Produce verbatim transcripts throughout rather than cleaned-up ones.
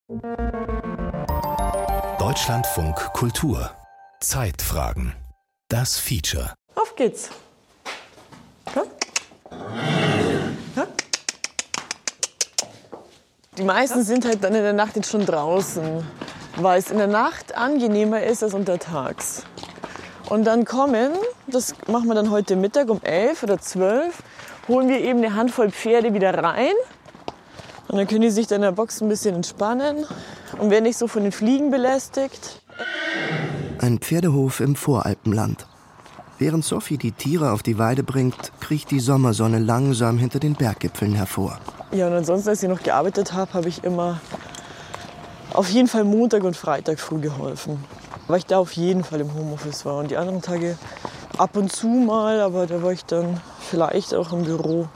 Deutschlandfunk Kultur. Zeitfragen. Das Feature. Auf geht's. Ja? Ja? Die meisten sind halt dann in der Nacht jetzt schon draußen, weil es in der Nacht angenehmer ist als untertags. Und dann kommen, das machen wir dann heute Mittag um elf oder zwölf, holen wir eben eine Handvoll Pferde wieder rein. Und dann können die sich dann in der Box ein bisschen entspannen und werden nicht so von den Fliegen belästigt. Ein Pferdehof im Voralpenland. Während Sophie die Tiere auf die Weide bringt, kriecht die Sommersonne langsam hinter den Berggipfeln hervor. Ja, und ansonsten, als ich noch gearbeitet habe, habe ich immer auf jeden Fall Montag und Freitag früh geholfen. Weil ich da auf jeden Fall im Homeoffice war. Und die anderen Tage ab und zu mal, aber da war ich dann vielleicht auch im Büro.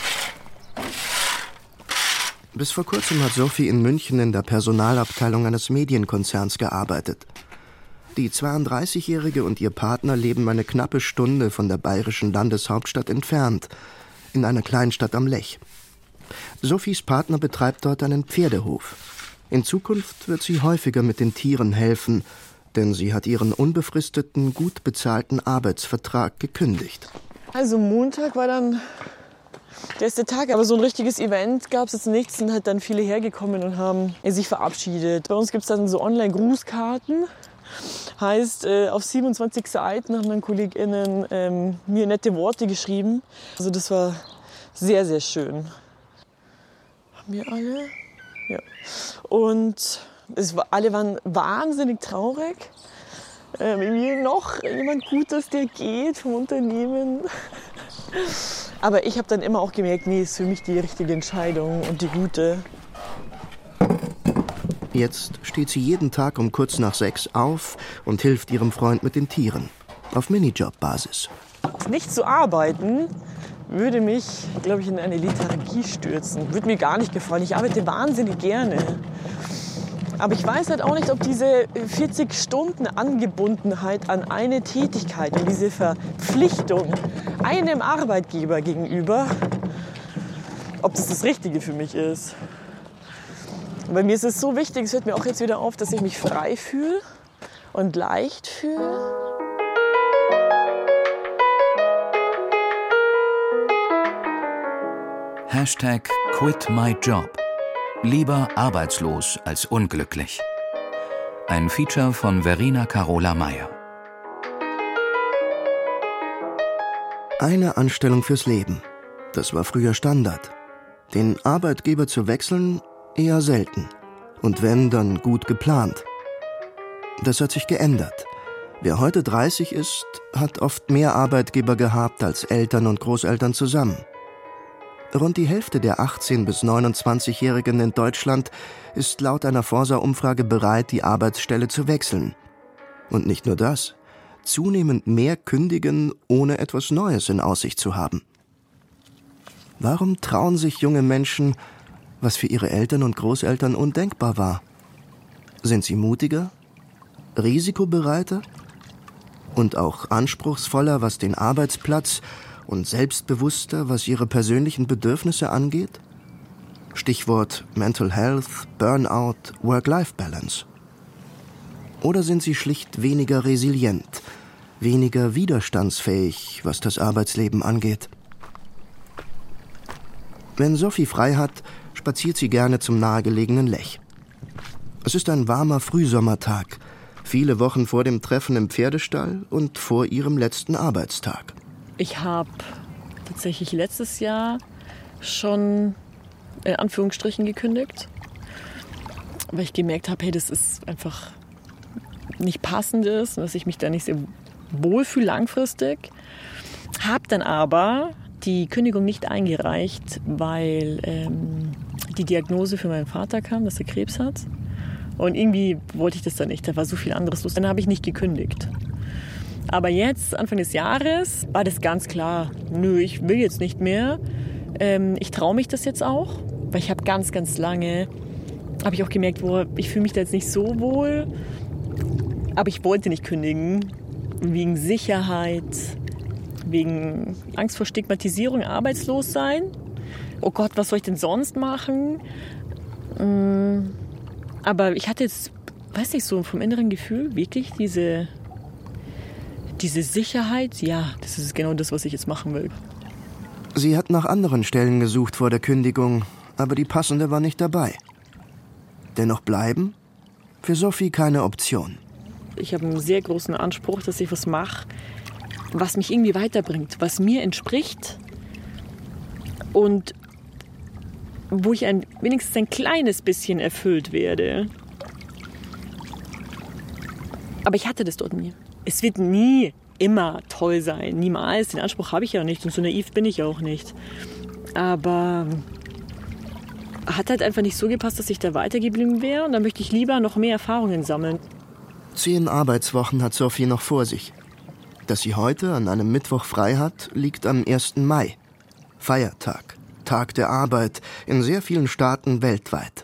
Bis vor kurzem hat Sophie in München in der Personalabteilung eines Medienkonzerns gearbeitet. Die zweiunddreißigjährige und ihr Partner leben eine knappe Stunde von der bayerischen Landeshauptstadt entfernt, in einer Kleinstadt am Lech. Sophies Partner betreibt dort einen Pferdehof. In Zukunft wird sie häufiger mit den Tieren helfen, denn sie hat ihren unbefristeten, gut bezahlten Arbeitsvertrag gekündigt. Also Montag war dann der erste Tag, aber so ein richtiges Event gab es jetzt nicht. Es sind halt dann viele hergekommen und haben sich verabschiedet. Bei uns gibt es dann so Online-Grußkarten. Heißt, äh, auf siebenundzwanzig Seiten haben dann KollegInnen ähm, mir nette Worte geschrieben. Also das war sehr, sehr schön. Haben wir alle? Ja. Und es war, alle waren wahnsinnig traurig. Ähm, irgendwie noch jemand Gutes, der geht vom Unternehmen. Aber ich habe dann immer auch gemerkt, nee, ist für mich die richtige Entscheidung und die gute. Jetzt steht sie jeden Tag um kurz nach sechs auf und hilft ihrem Freund mit den Tieren. Auf Minijob-Basis. Nicht zu arbeiten würde mich, glaube ich, in eine Lethargie stürzen. Würde mir gar nicht gefallen. Ich arbeite wahnsinnig gerne. Aber ich weiß halt auch nicht, ob diese vierzig Stunden Angebundenheit an eine Tätigkeit und diese Verpflichtung einem Arbeitgeber gegenüber, ob das das Richtige für mich ist. Bei mir ist es so wichtig, es hört mir auch jetzt wieder auf, dass ich mich frei fühle und leicht fühle. Hashtag Quit My Job. Lieber arbeitslos als unglücklich. Ein Feature von Verena Carola Meyer. Eine Anstellung fürs Leben. Das war früher Standard. Den Arbeitgeber zu wechseln, eher selten. Und wenn, dann gut geplant. Das hat sich geändert. Wer heute dreißig ist, hat oft mehr Arbeitgeber gehabt als Eltern und Großeltern zusammen. Rund die Hälfte der achtzehn- bis neunundzwanzigjährigen in Deutschland ist laut einer Forsa-Umfrage bereit, die Arbeitsstelle zu wechseln. Und nicht nur das. Zunehmend mehr kündigen, ohne etwas Neues in Aussicht zu haben. Warum trauen sich junge Menschen, was für ihre Eltern und Großeltern undenkbar war? Sind sie mutiger, risikobereiter und auch anspruchsvoller, was den Arbeitsplatz und selbstbewusster, was ihre persönlichen Bedürfnisse angeht? Stichwort Mental Health, Burnout, Work-Life-Balance. Oder sind sie schlicht weniger resilient, weniger widerstandsfähig, was das Arbeitsleben angeht? Wenn Sophie frei hat, spaziert sie gerne zum nahegelegenen Lech. Es ist ein warmer Frühsommertag, viele Wochen vor dem Treffen im Pferdestall und vor ihrem letzten Arbeitstag. Ich habe tatsächlich letztes Jahr schon in Anführungsstrichen gekündigt, weil ich gemerkt habe, hey, das ist einfach nicht passend ist und dass ich mich da nicht sehr wohlfühle langfristig. Habe dann aber die Kündigung nicht eingereicht, weil ähm, die Diagnose für meinen Vater kam, dass er Krebs hat. Und irgendwie wollte ich das dann nicht, da war so viel anderes los. Dann habe ich nicht gekündigt. Aber jetzt, Anfang des Jahres, war das ganz klar, nö, ich will jetzt nicht mehr. Ähm, ich traue mich das jetzt auch, weil ich habe ganz, ganz lange, habe ich auch gemerkt, boah, ich fühle mich da jetzt nicht so wohl. Aber ich wollte nicht kündigen, wegen Sicherheit, wegen Angst vor Stigmatisierung, arbeitslos sein. Oh Gott, was soll ich denn sonst machen? Aber ich hatte jetzt, weiß nicht, so vom inneren Gefühl wirklich diese, diese Sicherheit. Ja, das ist genau das, was ich jetzt machen will. Sie hat nach anderen Stellen gesucht vor der Kündigung, aber die passende war nicht dabei. Dennoch bleiben? Für Sophie keine Option. Ich habe einen sehr großen Anspruch, dass ich was mache, was mich irgendwie weiterbringt, was mir entspricht und wo ich ein, wenigstens ein kleines bisschen erfüllt werde. Aber ich hatte das dort nie. Es wird nie immer toll sein, niemals. Den Anspruch habe ich ja nicht und so naiv bin ich auch nicht. Aber hat halt einfach nicht so gepasst, dass ich da weitergeblieben wäre und dann möchte ich lieber noch mehr Erfahrungen sammeln. Zehn Arbeitswochen hat Sophie noch vor sich. Dass sie heute an einem Mittwoch frei hat, liegt am ersten Mai. Feiertag, Tag der Arbeit in sehr vielen Staaten weltweit.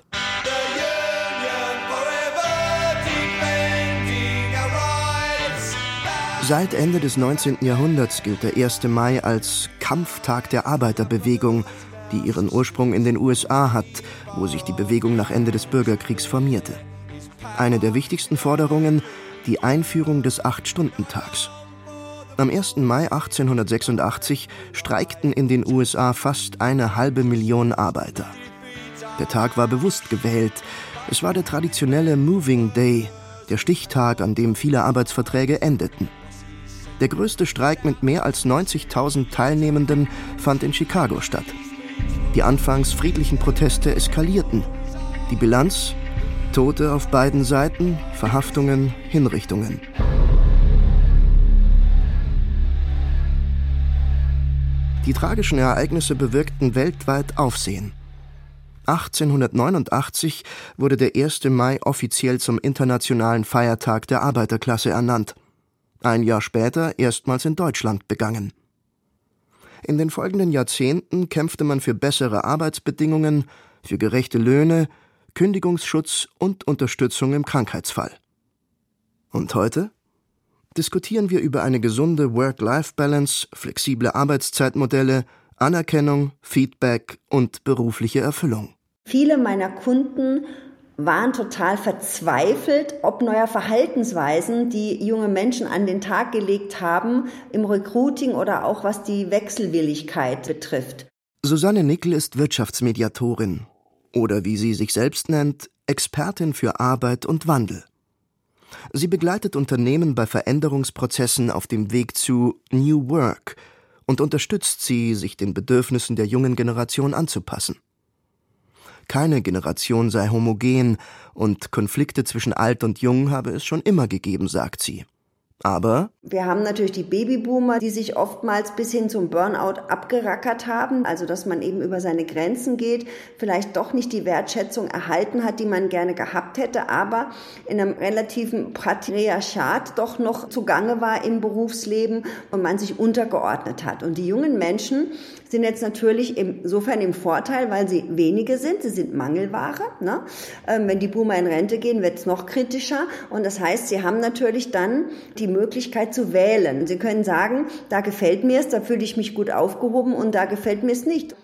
Seit Ende des neunzehnten Jahrhunderts gilt der erste Mai als Kampftag der Arbeiterbewegung, die ihren Ursprung in den U S A hat, wo sich die Bewegung nach Ende des Bürgerkriegs formierte. Eine der wichtigsten Forderungen, die Einführung des Acht-Stunden-Tags. Am ersten Mai achtzehnhundertsechsundachtzig streikten in den U S A fast eine halbe Million Arbeiter. Der Tag war bewusst gewählt. Es war der traditionelle Moving Day, der Stichtag, an dem viele Arbeitsverträge endeten. Der größte Streik mit mehr als neunzigtausend Teilnehmenden fand in Chicago statt. Die anfangs friedlichen Proteste eskalierten. Die Bilanz: Tote auf beiden Seiten, Verhaftungen, Hinrichtungen. Die tragischen Ereignisse bewirkten weltweit Aufsehen. achtzehnhundertneunundachtzig wurde der erste Mai offiziell zum internationalen Feiertag der Arbeiterklasse ernannt. Ein Jahr später erstmals in Deutschland begangen. In den folgenden Jahrzehnten kämpfte man für bessere Arbeitsbedingungen, für gerechte Löhne, Kündigungsschutz und Unterstützung im Krankheitsfall. Und heute diskutieren wir über eine gesunde Work-Life-Balance, flexible Arbeitszeitmodelle, Anerkennung, Feedback und berufliche Erfüllung. Viele meiner Kunden waren total verzweifelt, ob neuer Verhaltensweisen, die junge Menschen an den Tag gelegt haben, im Recruiting oder auch was die Wechselwilligkeit betrifft. Susanne Nickel ist Wirtschaftsmediatorin oder wie sie sich selbst nennt, Expertin für Arbeit und Wandel. Sie begleitet Unternehmen bei Veränderungsprozessen auf dem Weg zu New Work und unterstützt sie, sich den Bedürfnissen der jungen Generation anzupassen. Keine Generation sei homogen und Konflikte zwischen alt und jung habe es schon immer gegeben, sagt sie. Aber wir haben natürlich die Babyboomer, die sich oftmals bis hin zum Burnout abgerackert haben, also dass man eben über seine Grenzen geht, vielleicht doch nicht die Wertschätzung erhalten hat, die man gerne gehabt hätte, aber in einem relativen Patriarchat doch noch zugange war im Berufsleben und man sich untergeordnet hat. Und die jungen Menschen sind jetzt natürlich insofern im Vorteil, weil sie wenige sind, sie sind Mangelware. Ne? Ähm, wenn die Boomer in Rente gehen, wird es noch kritischer und das heißt, sie haben natürlich dann die Möglichkeit zu wählen. Sie können sagen, da gefällt mir es, da fühle ich mich gut aufgehoben und da gefällt mir es nicht.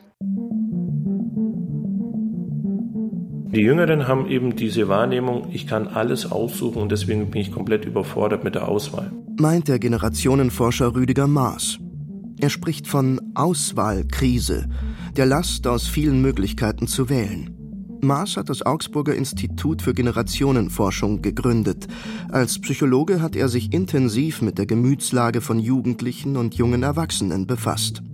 Die Jüngeren haben eben diese Wahrnehmung, ich kann alles aussuchen und deswegen bin ich komplett überfordert mit der Auswahl. Meint der Generationenforscher Rüdiger Maas. Er spricht von Auswahlkrise, der Last, aus vielen Möglichkeiten zu wählen. Maas hat das Augsburger Institut für Generationenforschung gegründet. Als Psychologe hat er sich intensiv mit der Gemütslage von Jugendlichen und jungen Erwachsenen befasst.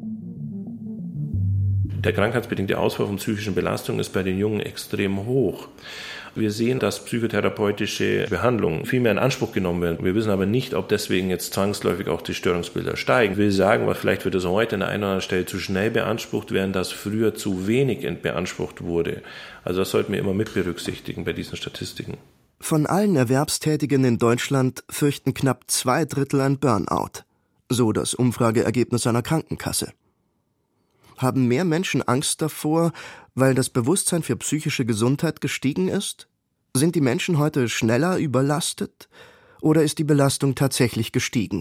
Der krankheitsbedingte Ausfall von psychischen Belastungen ist bei den Jungen extrem hoch. Wir sehen, dass psychotherapeutische Behandlungen viel mehr in Anspruch genommen werden. Wir wissen aber nicht, ob deswegen jetzt zwangsläufig auch die Störungsbilder steigen. Ich will sagen, weil vielleicht wird es heute an einer oder anderen Stelle zu schnell beansprucht, während das früher zu wenig beansprucht wurde. Also das sollten wir immer mit berücksichtigen bei diesen Statistiken. Von allen Erwerbstätigen in Deutschland fürchten knapp zwei Drittel ein Burnout. So das Umfrageergebnis einer Krankenkasse. Haben mehr Menschen Angst davor, weil das Bewusstsein für psychische Gesundheit gestiegen ist? Sind die Menschen heute schneller überlastet? Oder ist die Belastung tatsächlich gestiegen?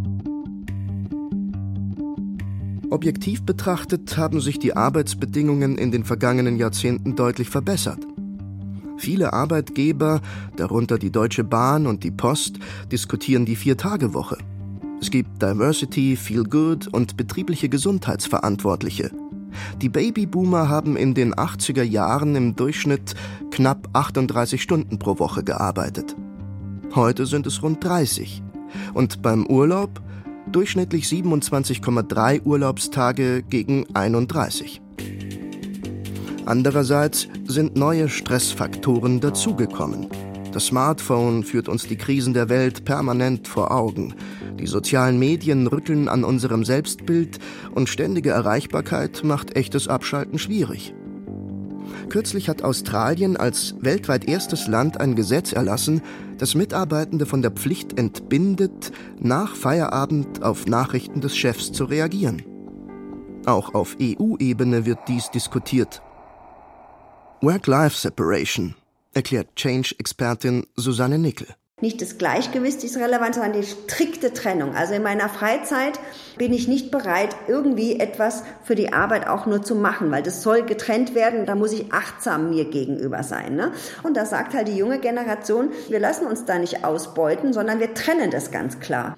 Objektiv betrachtet haben sich die Arbeitsbedingungen in den vergangenen Jahrzehnten deutlich verbessert. Viele Arbeitgeber, darunter die Deutsche Bahn und die Post, diskutieren die Vier-Tage-Woche. Es gibt Diversity, Feel Good und betriebliche Gesundheitsverantwortliche. Die Babyboomer haben in den achtziger Jahren im Durchschnitt knapp achtunddreißig Stunden pro Woche gearbeitet. Heute sind es rund dreißig. Und beim Urlaub durchschnittlich siebenundzwanzig Komma drei Urlaubstage gegen einunddreißig. Andererseits sind neue Stressfaktoren dazugekommen. Das Smartphone führt uns die Krisen der Welt permanent vor Augen. Die sozialen Medien rütteln an unserem Selbstbild und ständige Erreichbarkeit macht echtes Abschalten schwierig. Kürzlich hat Australien als weltweit erstes Land ein Gesetz erlassen, das Mitarbeitende von der Pflicht entbindet, nach Feierabend auf Nachrichten des Chefs zu reagieren. Auch auf E U-Ebene wird dies diskutiert. Work-Life-Separation, erklärt Change-Expertin Susanne Nickel. Nicht das Gleichgewicht ist relevant, sondern die strikte Trennung. Also in meiner Freizeit bin ich nicht bereit, irgendwie etwas für die Arbeit auch nur zu machen, weil das soll getrennt werden, da muss ich achtsam mir gegenüber sein. Ne? Und da sagt halt die junge Generation, wir lassen uns da nicht ausbeuten, sondern wir trennen das ganz klar.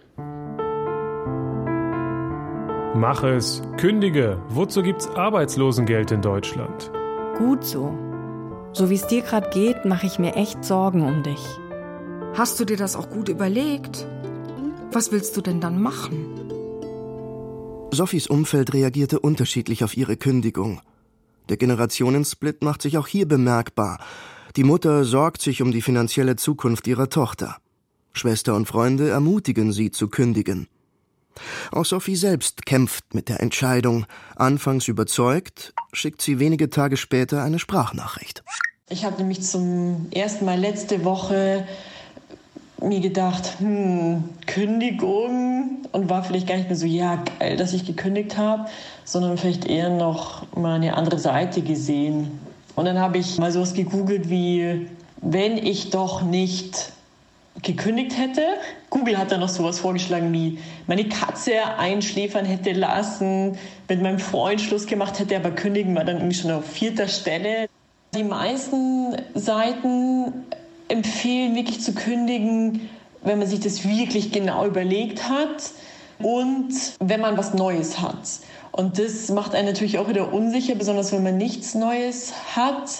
Mach es, kündige. Wozu gibt's Arbeitslosengeld in Deutschland? Gut so. So wie es dir gerade geht, mache ich mir echt Sorgen um dich. Hast du dir das auch gut überlegt? Was willst du denn dann machen? Sophies Umfeld reagierte unterschiedlich auf ihre Kündigung. Der Generationensplit macht sich auch hier bemerkbar. Die Mutter sorgt sich um die finanzielle Zukunft ihrer Tochter. Schwester und Freunde ermutigen sie zu kündigen. Auch Sophie selbst kämpft mit der Entscheidung. Anfangs überzeugt, schickt sie wenige Tage später eine Sprachnachricht. Ich habe nämlich zum ersten Mal letzte Woche mir gedacht, hm, Kündigung, und war vielleicht gar nicht mehr so, ja, geil, dass ich gekündigt habe, sondern vielleicht eher noch mal eine andere Seite gesehen. Und dann habe ich mal sowas gegoogelt wie, wenn ich doch nicht gekündigt hätte. Google hat dann noch sowas vorgeschlagen wie, meine Katze einschläfern hätte lassen, mit meinem Freund Schluss gemacht hätte, aber kündigen war dann irgendwie schon auf vierter Stelle. Die meisten Seiten empfehlen wirklich zu kündigen, wenn man sich das wirklich genau überlegt hat und wenn man was Neues hat. Und das macht einen natürlich auch wieder unsicher, besonders wenn man nichts Neues hat.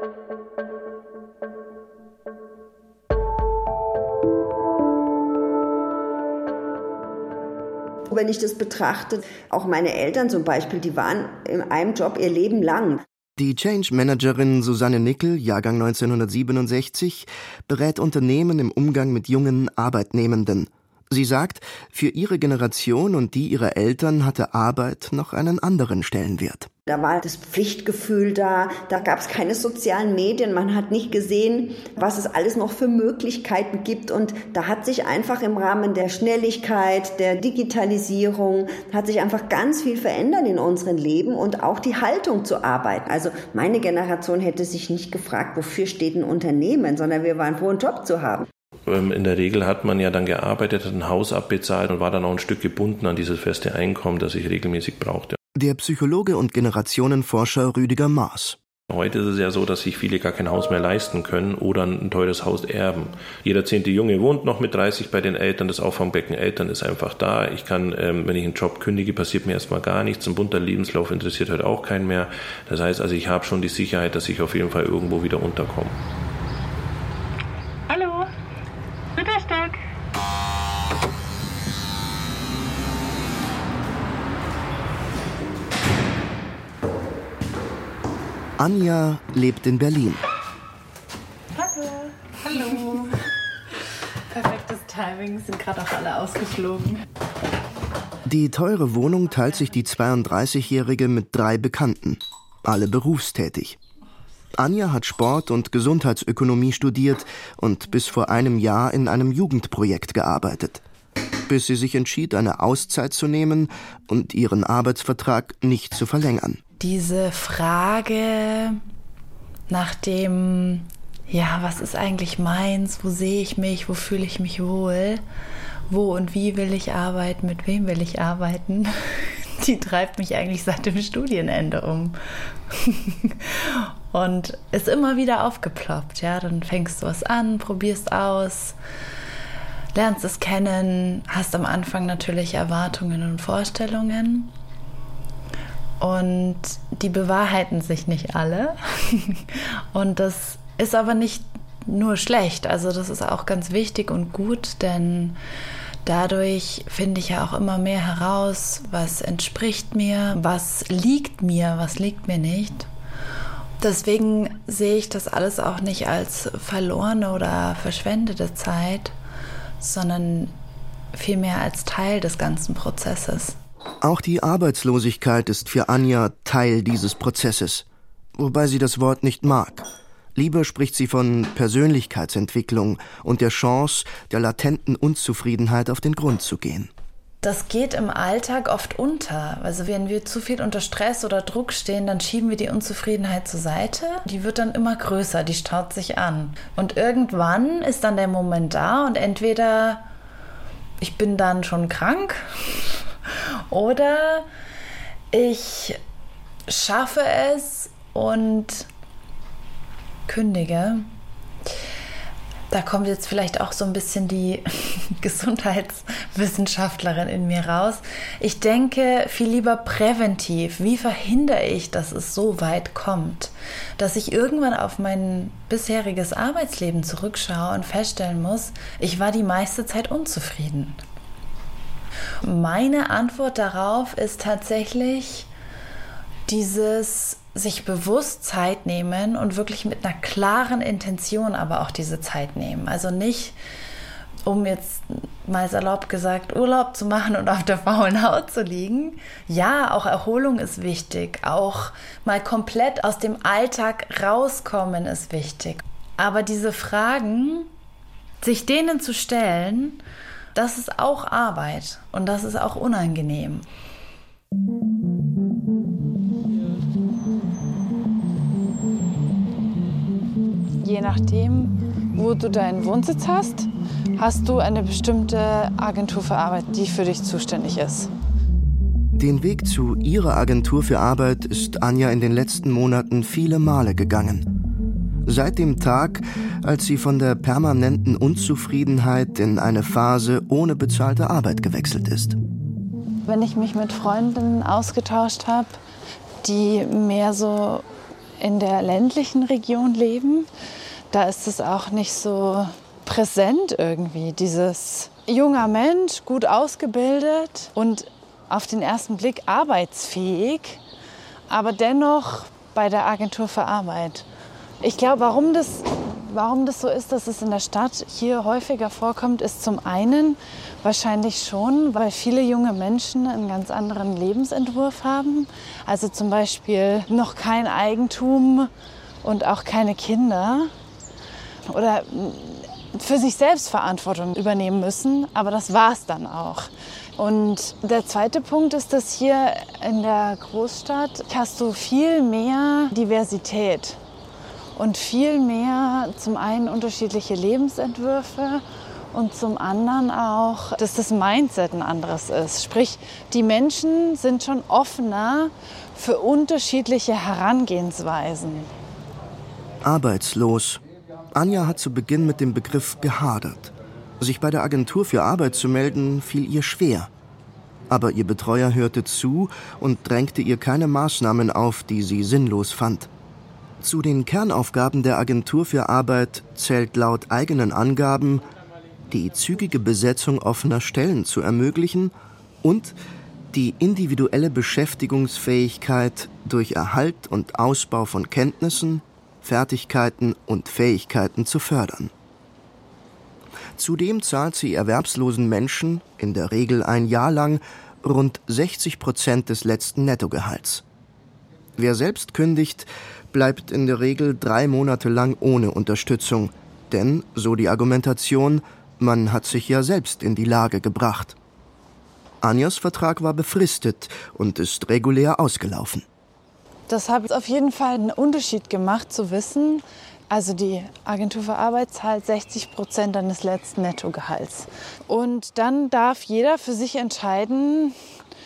Wenn ich das betrachte, auch meine Eltern zum Beispiel, die waren in einem Job ihr Leben lang. Die Change-Managerin Susanne Nickel, Jahrgang neunzehnhundertsiebenundsechzig, berät Unternehmen im Umgang mit jungen Arbeitnehmenden. Sie sagt, für ihre Generation und die ihrer Eltern hatte Arbeit noch einen anderen Stellenwert. Da war das Pflichtgefühl da, da gab es keine sozialen Medien, man hat nicht gesehen, was es alles noch für Möglichkeiten gibt. Und da hat sich einfach im Rahmen der Schnelligkeit, der Digitalisierung, hat sich einfach ganz viel verändert in unserem Leben und auch die Haltung zu arbeiten. Also meine Generation hätte sich nicht gefragt, wofür steht ein Unternehmen, sondern wir waren froh, einen Job zu haben. In der Regel hat man ja dann gearbeitet, hat ein Haus abbezahlt und war dann auch ein Stück gebunden an dieses feste Einkommen, das ich regelmäßig brauchte. Der Psychologe und Generationenforscher Rüdiger Maas. Heute ist es ja so, dass sich viele gar kein Haus mehr leisten können oder ein teures Haus erben. Jeder zehnte Junge wohnt noch mit dreißig bei den Eltern, das Auffangbecken Eltern ist einfach da. Ich kann, ähm, wenn ich einen Job kündige, passiert mir erstmal gar nichts. Ein bunter Lebenslauf interessiert halt auch keinen mehr. Das heißt also, ich habe schon die Sicherheit, dass ich auf jeden Fall irgendwo wieder unterkomme. Hallo, Ritterstock. Anja lebt in Berlin. Hallo. Hallo. Perfektes Timing, sind gerade auch alle ausgeflogen. Die teure Wohnung teilt sich die zweiunddreißigjährige mit drei Bekannten, alle berufstätig. Anja hat Sport- und Gesundheitsökonomie studiert und bis vor einem Jahr in einem Jugendprojekt gearbeitet, bis sie sich entschied, eine Auszeit zu nehmen und ihren Arbeitsvertrag nicht zu verlängern. Diese Frage nach dem, ja, was ist eigentlich meins, wo sehe ich mich, wo fühle ich mich wohl, wo und wie will ich arbeiten, mit wem will ich arbeiten, die treibt mich eigentlich seit dem Studienende um. und ist immer wieder aufgeploppt. Ja? Dann fängst du was an, probierst aus, lernst es kennen, hast am Anfang natürlich Erwartungen und Vorstellungen und die bewahrheiten sich nicht alle und das ist aber nicht nur schlecht, also das ist auch ganz wichtig und gut, denn dadurch finde ich ja auch immer mehr heraus, was entspricht mir, was liegt mir, was liegt mir nicht. Deswegen sehe ich das alles auch nicht als verlorene oder verschwendete Zeit, sondern vielmehr als Teil des ganzen Prozesses. Auch die Arbeitslosigkeit ist für Anja Teil dieses Prozesses, wobei sie das Wort nicht mag. Lieber spricht sie von Persönlichkeitsentwicklung und der Chance, der latenten Unzufriedenheit auf den Grund zu gehen. Das geht im Alltag oft unter. Also wenn wir zu viel unter Stress oder Druck stehen, dann schieben wir die Unzufriedenheit zur Seite. Die wird dann immer größer, die staut sich an. Und irgendwann ist dann der Moment da und entweder ich bin dann schon krank oder ich schaffe es und kündige. Da kommt jetzt vielleicht auch so ein bisschen die Gesundheitswissenschaftlerin in mir raus. Ich denke viel lieber präventiv. Wie verhindere ich, dass es so weit kommt, dass ich irgendwann auf mein bisheriges Arbeitsleben zurückschaue und feststellen muss, ich war die meiste Zeit unzufrieden. Meine Antwort darauf ist tatsächlich dieses sich bewusst Zeit nehmen und wirklich mit einer klaren Intention aber auch diese Zeit nehmen. Also nicht, um jetzt mal salopp gesagt Urlaub zu machen und auf der faulen Haut zu liegen. Ja, auch Erholung ist wichtig. Auch mal komplett aus dem Alltag rauskommen ist wichtig. Aber diese Fragen, sich denen zu stellen, das ist auch Arbeit und das ist auch unangenehm. Je nachdem, wo du deinen Wohnsitz hast, hast du eine bestimmte Agentur für Arbeit, die für dich zuständig ist. Den Weg zu ihrer Agentur für Arbeit ist Anja in den letzten Monaten viele Male gegangen. Seit dem Tag, als sie von der permanenten Unzufriedenheit in eine Phase ohne bezahlte Arbeit gewechselt ist. Wenn ich mich mit Freundinnen ausgetauscht habe, die mehr so in der ländlichen Region leben, da ist es auch nicht so präsent irgendwie. Dieses junger Mensch, gut ausgebildet und auf den ersten Blick arbeitsfähig, aber dennoch bei der Agentur für Arbeit. Ich glaube, warum das, warum das so ist, dass es in der Stadt hier häufiger vorkommt, ist zum einen wahrscheinlich schon, weil viele junge Menschen einen ganz anderen Lebensentwurf haben. Also zum Beispiel noch kein Eigentum und auch keine Kinder. Oder für sich selbst Verantwortung übernehmen müssen, aber das war es dann auch. Und der zweite Punkt ist, dass hier in der Großstadt hast du viel mehr Diversität und viel mehr zum einen unterschiedliche Lebensentwürfe und zum anderen auch, dass das Mindset ein anderes ist. Sprich, die Menschen sind schon offener für unterschiedliche Herangehensweisen. Arbeitslos. Anja hat zu Beginn mit dem Begriff gehadert. Sich bei der Agentur für Arbeit zu melden, fiel ihr schwer. Aber ihr Betreuer hörte zu und drängte ihr keine Maßnahmen auf, die sie sinnlos fand. Zu den Kernaufgaben der Agentur für Arbeit zählt laut eigenen Angaben, die zügige Besetzung offener Stellen zu ermöglichen und die individuelle Beschäftigungsfähigkeit durch Erhalt und Ausbau von Kenntnissen, Fertigkeiten und Fähigkeiten zu fördern. Zudem zahlt sie erwerbslosen Menschen, in der Regel ein Jahr lang, rund sechzig Prozent des letzten Nettogehalts. Wer selbst kündigt, bleibt in der Regel drei Monate lang ohne Unterstützung, denn, so die Argumentation, man hat sich ja selbst in die Lage gebracht. Anjas Vertrag war befristet und ist regulär ausgelaufen. Das hat auf jeden Fall einen Unterschied gemacht, zu wissen, also die Agentur für Arbeit zahlt sechzig Prozent deines letzten Nettogehalts. Und dann darf jeder für sich entscheiden,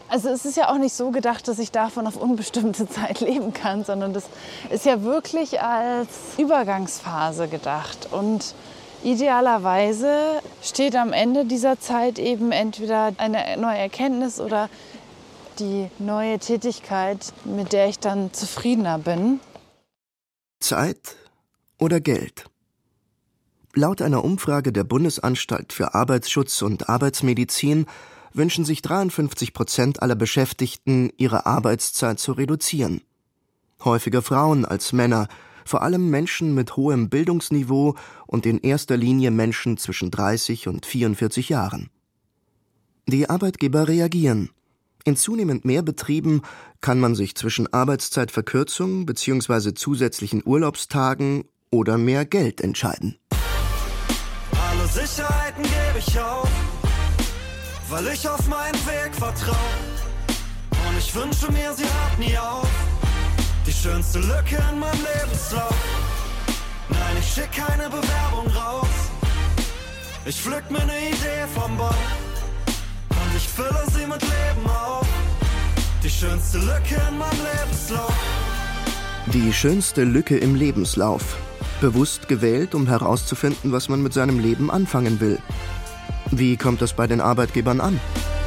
Also es ist ja auch nicht so gedacht, dass ich davon auf unbestimmte Zeit leben kann, sondern das ist ja wirklich als Übergangsphase gedacht. Und idealerweise steht am Ende dieser Zeit eben entweder eine neue Erkenntnis oder die neue Tätigkeit, mit der ich dann zufriedener bin. Zeit oder Geld? Laut einer Umfrage der Bundesanstalt für Arbeitsschutz und Arbeitsmedizin wünschen sich dreiundfünfzig Prozent aller Beschäftigten, ihre Arbeitszeit zu reduzieren. Häufiger Frauen als Männer, vor allem Menschen mit hohem Bildungsniveau und in erster Linie Menschen zwischen dreißig und vierundvierzig Jahren. Die Arbeitgeber reagieren. In zunehmend mehr Betrieben kann man sich zwischen Arbeitszeitverkürzung bzw. zusätzlichen Urlaubstagen oder mehr Geld entscheiden. Alle Sicherheiten gebe ich auf, weil ich auf meinen Weg vertraue. Und ich wünsche mir, sie hört nie auf. Die schönste Lücke in meinem Lebenslauf. Nein, ich schick keine Bewerbung raus. Ich pflück mir ne Idee vom Baum. Und ich fülle sie mit Leben auf. Die schönste Lücke in meinem Lebenslauf. Die schönste Lücke im Lebenslauf. Bewusst gewählt, um herauszufinden, was man mit seinem Leben anfangen will. Wie kommt das bei den Arbeitgebern an?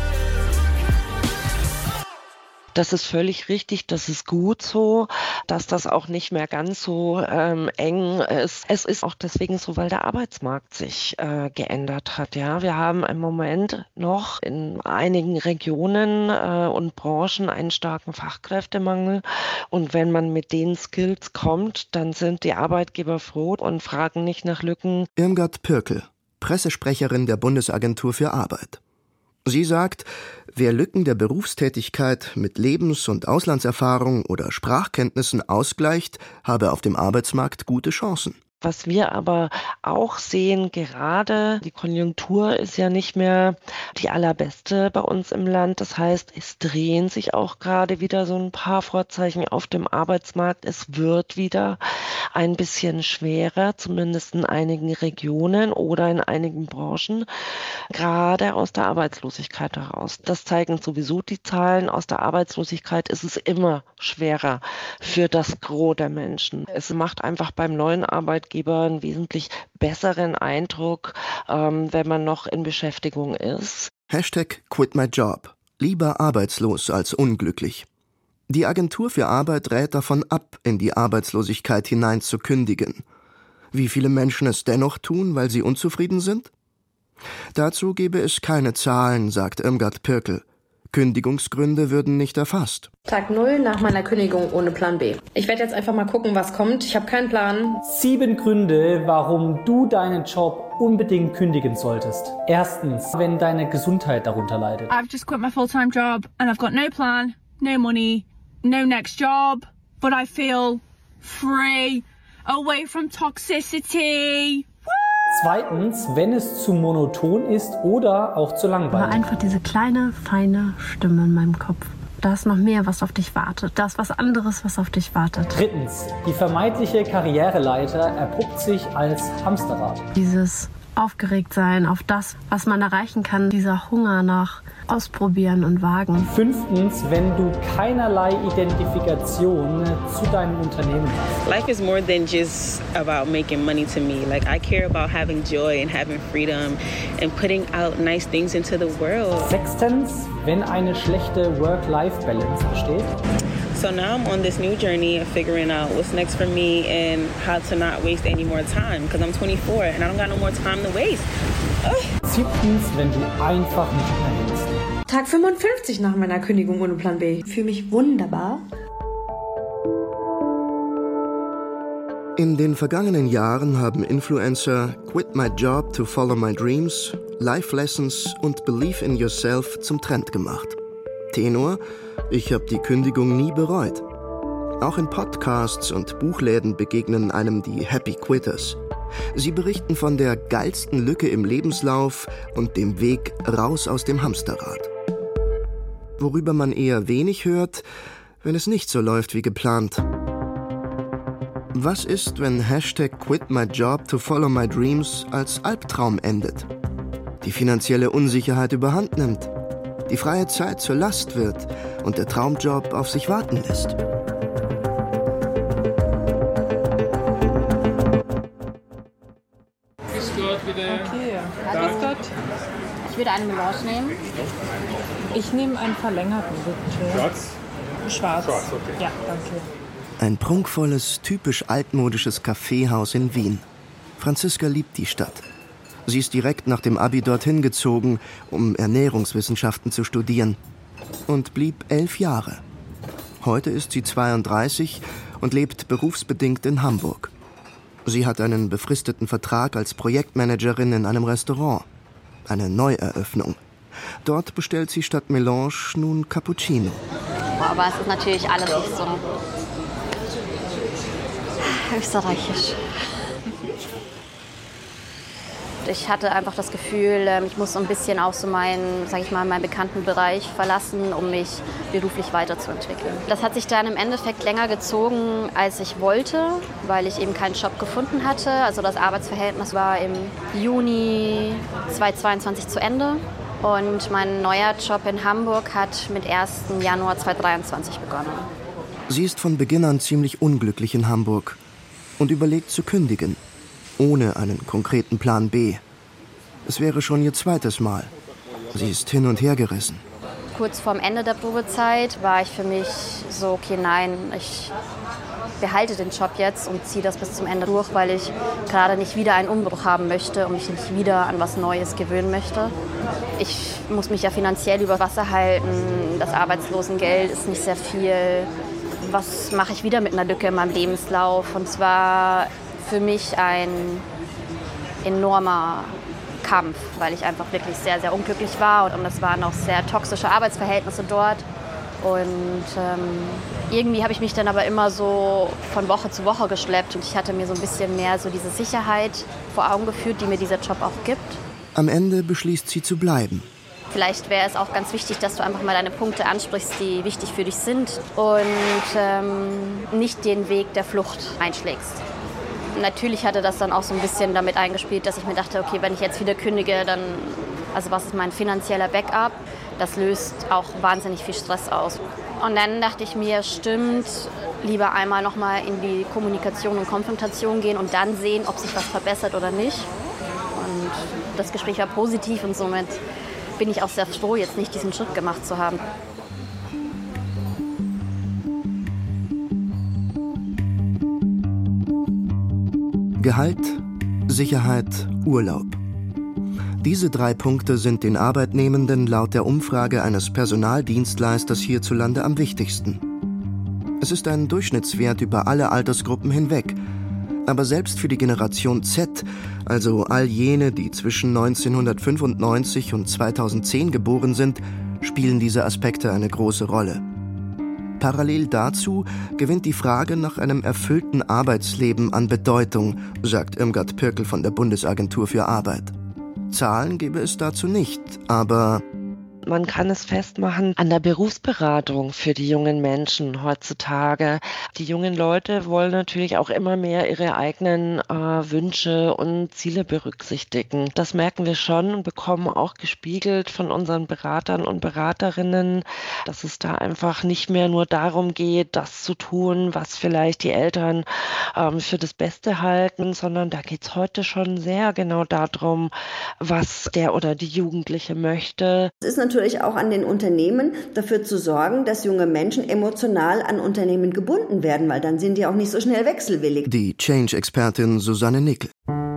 Das ist völlig richtig, das ist gut so, dass das auch nicht mehr ganz so ähm, eng ist. Es ist auch deswegen so, weil der Arbeitsmarkt sich äh, geändert hat. Ja, wir haben im Moment noch in einigen Regionen äh, und Branchen einen starken Fachkräftemangel. Und wenn man mit den Skills kommt, dann sind die Arbeitgeber froh und fragen nicht nach Lücken. Irmgard Pirkel, Pressesprecherin der Bundesagentur für Arbeit. Sie sagt, wer Lücken der Berufstätigkeit mit Lebens- und Auslandserfahrung oder Sprachkenntnissen ausgleicht, habe auf dem Arbeitsmarkt gute Chancen. Was wir aber auch sehen, gerade die Konjunktur ist ja nicht mehr die allerbeste bei uns im Land. Das heißt, es drehen sich auch gerade wieder so ein paar Vorzeichen auf dem Arbeitsmarkt. Es wird wieder ein bisschen schwerer, zumindest in einigen Regionen oder in einigen Branchen, gerade aus der Arbeitslosigkeit heraus. Das zeigen sowieso die Zahlen. Aus der Arbeitslosigkeit ist es immer schwerer für das Gros der Menschen. Es macht einfach beim neuen Arbeitgeber einen wesentlich besseren Eindruck, ähm, wenn man noch in Beschäftigung ist. Hashtag Quit My Job. Lieber arbeitslos als unglücklich. Die Agentur für Arbeit rät davon ab, in die Arbeitslosigkeit hinein zu kündigen. Wie viele Menschen es dennoch tun, weil sie unzufrieden sind? Dazu gebe es keine Zahlen, sagt Irmgard Pirkel. Kündigungsgründe würden nicht erfasst. Tag null nach meiner Kündigung ohne Plan B. Ich werde jetzt einfach mal gucken, was kommt. Ich habe keinen Plan. Sieben Gründe, warum du deinen Job unbedingt kündigen solltest. Erstens, wenn deine Gesundheit darunter leidet. I've just quit my full-time job and I've got no plan, no money, no next job, but I feel free, away from toxicity. Zweitens, wenn es zu monoton ist oder auch zu langweilig. Aber einfach diese kleine, feine Stimme in meinem Kopf. Da ist noch mehr, was auf dich wartet. Da ist was anderes, was auf dich wartet. Drittens, die vermeintliche Karriereleiter erpuppt sich als Hamsterrad. Dieses Aufgeregtsein auf das, was man erreichen kann. Dieser Hunger nach Ausprobieren und Wagen. Fünftens, wenn du keinerlei Identifikation zu deinem Unternehmen hast. Life is more than just about making money to me. Like I care about having joy and having freedom and putting out nice things into the world. Sechstens, wenn eine schlechte Work-Life-Balance besteht. So now I'm on this new journey of figuring out what's next for me and how to not waste any more time because I'm twenty-four and I don't got no more time to waste. Oh. Siebtens, wenn du einfach nicht mehr willst. Tag fünfundfünfzig nach meiner Kündigung ohne Plan B. Ich fühle mich wunderbar. In den vergangenen Jahren haben Influencer Quit My Job to Follow My Dreams, Life Lessons und Believe in Yourself zum Trend gemacht. Tenor: Ich habe die Kündigung nie bereut. Auch in Podcasts und Buchläden begegnen einem die Happy Quitters. Sie berichten von der geilsten Lücke im Lebenslauf und dem Weg raus aus dem Hamsterrad. Worüber man eher wenig hört, wenn es nicht so läuft wie geplant. Was ist, wenn Hashtag Quit My Job to Follow My Dreams als Albtraum endet? Die finanzielle Unsicherheit überhand nimmt? die freie Zeit zur Last wird und der Traumjob auf sich warten lässt. Grüß Gott, bitte. Okay, Danke. grüß Gott. Ich würde eine Melange nehmen. Ich nehme einen verlängerten, bitte. Schwarz? Schwarz. Schwarz, okay. Ja, danke. Ein prunkvolles, typisch altmodisches Kaffeehaus in Wien. Franziska liebt die Stadt. Sie ist direkt nach dem Abi dorthin gezogen, um Ernährungswissenschaften zu studieren. Und blieb elf Jahre. Heute ist sie zweiunddreißig und lebt berufsbedingt in Hamburg. Sie hat einen befristeten Vertrag als Projektmanagerin in einem Restaurant. Eine Neueröffnung. Dort bestellt sie statt Melange nun Cappuccino. Aber es ist natürlich alles nicht so österreichisch. Ich hatte einfach das Gefühl, ich muss so ein bisschen auch so meinen, sag ich mal, meinen bekannten Bereich verlassen, um mich beruflich weiterzuentwickeln. Das hat sich dann im Endeffekt länger gezogen, als ich wollte, weil ich eben keinen Job gefunden hatte. Also das Arbeitsverhältnis war im Juni zweitausendzweiundzwanzig zu Ende. Und mein neuer Job in Hamburg hat mit ersten Januar zweitausenddreiundzwanzig begonnen. Sie ist von Beginn an ziemlich unglücklich in Hamburg und überlegt zu kündigen, ohne einen konkreten Plan B. Es wäre schon ihr zweites Mal. Sie ist hin und her gerissen. Kurz vorm Ende der Probezeit war ich für mich so, okay, nein, ich behalte den Job jetzt und ziehe das bis zum Ende durch, weil ich gerade nicht wieder einen Umbruch haben möchte und mich nicht wieder an was Neues gewöhnen möchte. Ich muss mich ja finanziell über Wasser halten, das Arbeitslosengeld ist nicht sehr viel. Was mache ich wieder mit einer Lücke in meinem Lebenslauf? Und zwar für mich ein enormer Kampf, weil ich einfach wirklich sehr, sehr unglücklich war und es waren auch sehr toxische Arbeitsverhältnisse dort. Und ähm, irgendwie habe ich mich dann aber immer so von Woche zu Woche geschleppt und ich hatte mir so ein bisschen mehr so diese Sicherheit vor Augen geführt, die mir dieser Job auch gibt. Am Ende beschließt sie zu bleiben. Vielleicht wäre es auch ganz wichtig, dass du einfach mal deine Punkte ansprichst, die wichtig für dich sind und ähm, nicht den Weg der Flucht einschlägst. Natürlich hatte das dann auch so ein bisschen damit eingespielt, dass ich mir dachte, okay, wenn ich jetzt wieder kündige, dann, also was ist mein finanzieller Backup? Das löst auch wahnsinnig viel Stress aus. Und dann dachte ich mir, stimmt, lieber einmal nochmal in die Kommunikation und Konfrontation gehen und dann sehen, ob sich was verbessert oder nicht. Und das Gespräch war positiv und somit bin ich auch sehr froh, jetzt nicht diesen Schritt gemacht zu haben. Gehalt, Sicherheit, Urlaub. Diese drei Punkte sind den Arbeitnehmenden laut der Umfrage eines Personaldienstleisters hierzulande am wichtigsten. Es ist ein Durchschnittswert über alle Altersgruppen hinweg. Aber selbst für die Generation Z, also all jene, die zwischen neunzehnhundertfünfundneunzig und zweitausendzehn geboren sind, spielen diese Aspekte eine große Rolle. Parallel dazu gewinnt die Frage nach einem erfüllten Arbeitsleben an Bedeutung, sagt Irmgard Pirkel von der Bundesagentur für Arbeit. Zahlen gebe es dazu nicht, aber Man kann es festmachen an der Berufsberatung für die jungen Menschen heutzutage. Die jungen Leute wollen natürlich auch immer mehr ihre eigenen äh, Wünsche und Ziele berücksichtigen. Das merken wir schon und bekommen auch gespiegelt von unseren Beratern und Beraterinnen, dass es da einfach nicht mehr nur darum geht, das zu tun, was vielleicht die Eltern ähm, für das Beste halten, sondern da geht es heute schon sehr genau darum, was der oder die Jugendliche möchte. Es ist natürlich auch an den Unternehmen, dafür zu sorgen, dass junge Menschen emotional an Unternehmen gebunden werden, weil dann sind die auch nicht so schnell wechselwillig. Die Change-Expertin Susanne Nickel.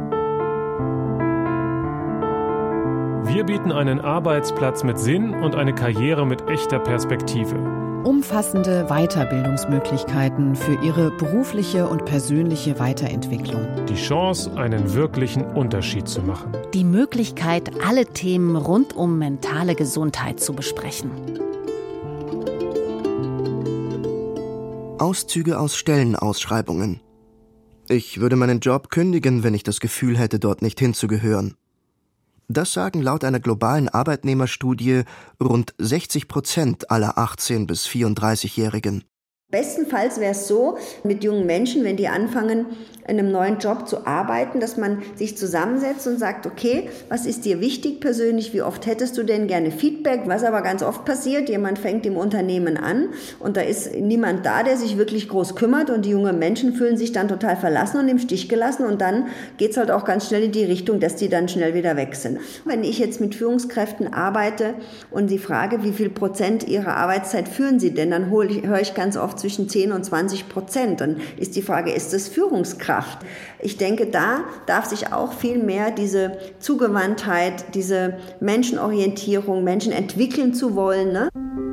Wir bieten einen Arbeitsplatz mit Sinn und eine Karriere mit echter Perspektive. Umfassende Weiterbildungsmöglichkeiten für Ihre berufliche und persönliche Weiterentwicklung. Die Chance, einen wirklichen Unterschied zu machen. Die Möglichkeit, alle Themen rund um mentale Gesundheit zu besprechen. Auszüge aus Stellenausschreibungen. Ich würde meinen Job kündigen, wenn ich das Gefühl hätte, dort nicht hinzugehören. Das sagen laut einer globalen Arbeitnehmerstudie rund sechzig Prozent aller achtzehn- bis vierunddreißigjährigen. Bestenfalls wäre es so, mit jungen Menschen, wenn die anfangen, in einem neuen Job zu arbeiten, dass man sich zusammensetzt und sagt, okay, was ist dir wichtig persönlich, wie oft hättest du denn gerne Feedback? Was aber ganz oft passiert, jemand fängt im Unternehmen an und da ist niemand da, der sich wirklich groß kümmert und die jungen Menschen fühlen sich dann total verlassen und im Stich gelassen und dann geht es halt auch ganz schnell in die Richtung, dass die dann schnell wieder weg sind. Wenn ich jetzt mit Führungskräften arbeite und sie frage, wie viel Prozent ihrer Arbeitszeit führen sie denn, dann höre ich ganz oft zwischen zehn und zwanzig Prozent. Dann ist die Frage, ist das Führungskraft? Ich denke, da darf sich auch viel mehr diese Zugewandtheit, diese Menschenorientierung, Menschen entwickeln zu wollen, ne?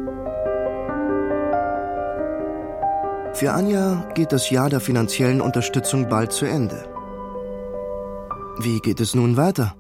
Für Anja geht das Jahr der finanziellen Unterstützung bald zu Ende. Wie geht es nun weiter?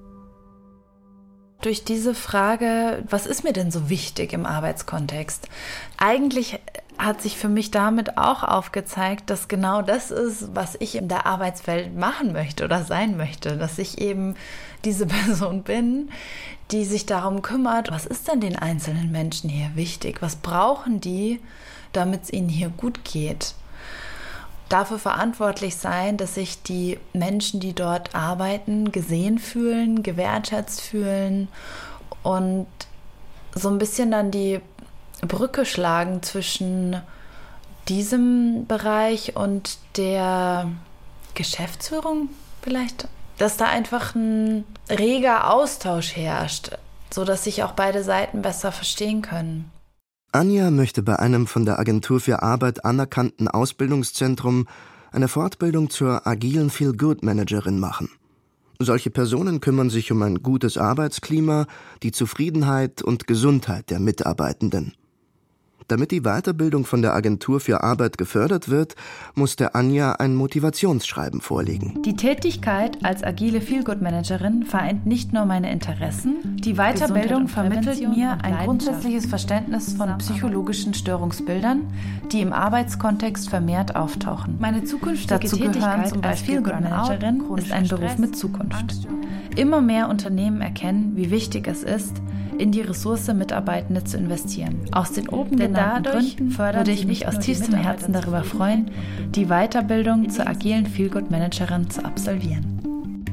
Durch diese Frage, was ist mir denn so wichtig im Arbeitskontext? Eigentlich hat sich für mich damit auch aufgezeigt, dass genau das ist, was ich in der Arbeitswelt machen möchte oder sein möchte. Dass ich eben diese Person bin, die sich darum kümmert, was ist denn den einzelnen Menschen hier wichtig? Was brauchen die, damit es ihnen hier gut geht? Dafür verantwortlich sein, dass sich die Menschen, die dort arbeiten, gesehen fühlen, gewertschätzt fühlen und so ein bisschen dann die Brücke schlagen zwischen diesem Bereich und der Geschäftsführung vielleicht. Dass da einfach ein reger Austausch herrscht, sodass sich auch beide Seiten besser verstehen können. Anja möchte bei einem von der Agentur für Arbeit anerkannten Ausbildungszentrum eine Fortbildung zur agilen Feel-Good-Managerin machen. Solche Personen kümmern sich um ein gutes Arbeitsklima, die Zufriedenheit und Gesundheit der Mitarbeitenden. Damit die Weiterbildung von der Agentur für Arbeit gefördert wird, musste Anja ein Motivationsschreiben vorlegen. Die Tätigkeit als agile Feel-Good-Managerin vereint nicht nur meine Interessen, die Weiterbildung vermittelt mir ein grundsätzliches Verständnis von psychologischen Störungsbildern, die im Arbeitskontext vermehrt auftauchen. Meine zukünftige Dazu Tätigkeit zum als Beispiel Feel-Good-Managerin ist ein Beruf mit Zukunft. Immer mehr Unternehmen erkennen, wie wichtig es ist, in die Ressource Mitarbeitende zu investieren. Aus den oben genannten Gründen würde ich mich aus tiefstem Herzen darüber freuen, die Weiterbildung zur agilen Feel-Good-Managerin zu absolvieren.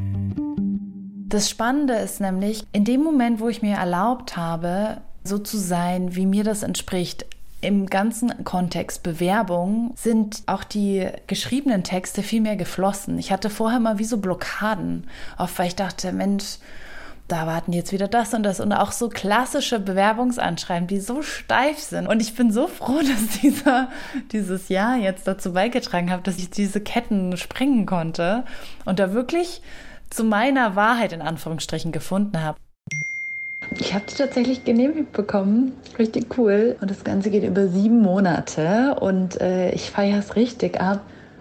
Das Spannende ist nämlich, in dem Moment, wo ich mir erlaubt habe, so zu sein, wie mir das entspricht, im ganzen Kontext Bewerbung, sind auch die geschriebenen Texte viel mehr geflossen. Ich hatte vorher mal wie so Blockaden, oft weil ich dachte, Mensch, da warten jetzt wieder das und das und auch so klassische Bewerbungsanschreiben, die so steif sind. Und ich bin so froh, dass dieser, dieses Jahr jetzt dazu beigetragen hat, dass ich diese Ketten sprengen konnte und da wirklich zu meiner Wahrheit in Anführungsstrichen gefunden habe. Ich habe die tatsächlich genehmigt bekommen. Richtig cool. Und das Ganze geht über sieben Monate und äh, ich feiere es richtig ab.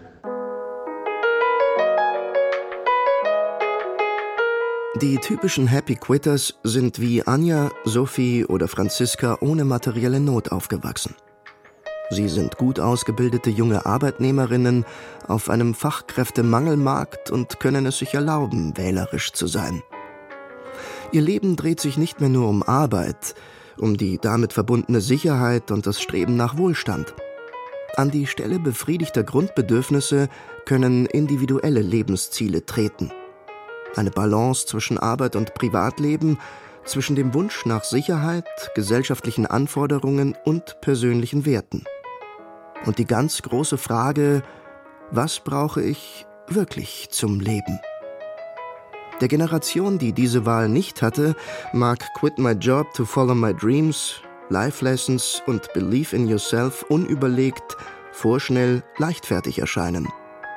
Die typischen Happy Quitters sind wie Anja, Sophie oder Franziska ohne materielle Not aufgewachsen. Sie sind gut ausgebildete junge Arbeitnehmerinnen auf einem Fachkräftemangelmarkt und können es sich erlauben, wählerisch zu sein. Ihr Leben dreht sich nicht mehr nur um Arbeit, um die damit verbundene Sicherheit und das Streben nach Wohlstand. An die Stelle befriedigter Grundbedürfnisse können individuelle Lebensziele treten. Eine Balance zwischen Arbeit und Privatleben, zwischen dem Wunsch nach Sicherheit, gesellschaftlichen Anforderungen und persönlichen Werten. Und die ganz große Frage, was brauche ich wirklich zum Leben? Der Generation, die diese Wahl nicht hatte, mag Quit My Job to Follow My Dreams, Life Lessons und Believe in Yourself unüberlegt, vorschnell, leichtfertig erscheinen.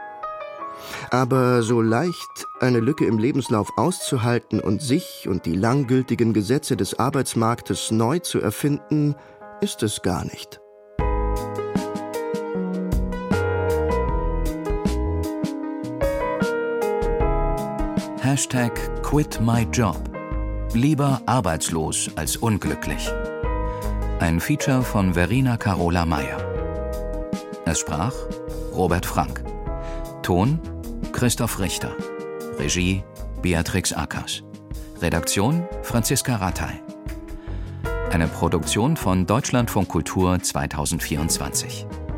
Aber so leicht eine Lücke im Lebenslauf auszuhalten und sich und die langgültigen Gesetze des Arbeitsmarktes neu zu erfinden, ist es gar nicht. Hashtag Quit My Job. Lieber arbeitslos als unglücklich. Ein Feature von Verena Carola Meyer. Es sprach Robert Frank. Ton Christoph Richter. Regie Beatrix Ackers. Redaktion Franziska Rattay. Eine Produktion von Deutschlandfunk Kultur zweitausendvierundzwanzig.